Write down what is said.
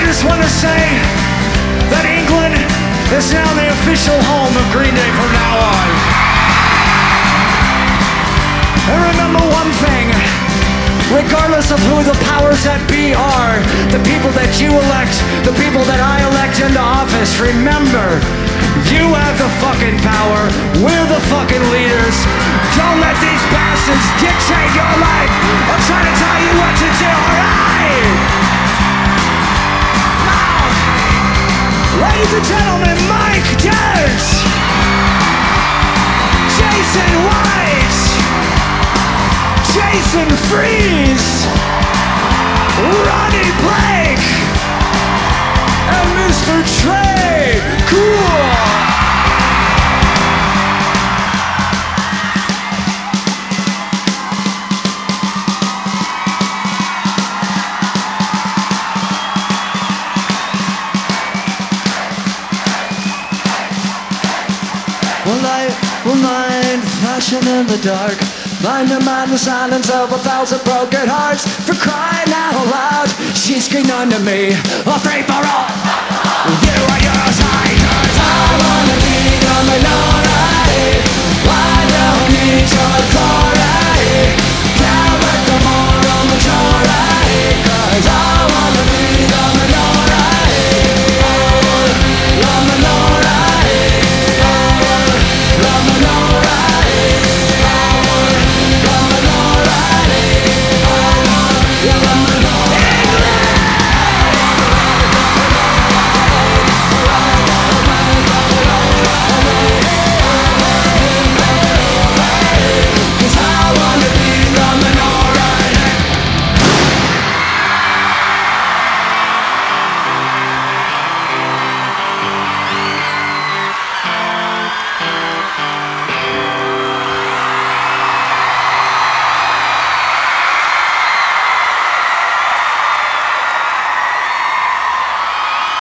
just want to say that England is now the official home of Green Day from now on. And remember one thing, regardless of who the powers that be are, the people that you elect, the people that I elect into office, remember, you have the fucking power, we're the fucking leaders. Don't let these bastards dictate your life or try to tell you what to do, alright? Ladies and gentlemen, Mike Dirt, Jason White, Jason Freeze, Ronnie Blake, and Mr. Trey Cool. Well, I will mind flashing in the dark, mind the silence of 1,000 broken hearts. For crying out loud, she screamed unto me, a free for all. You are yours, I wanna be the minority. I don't need your authority.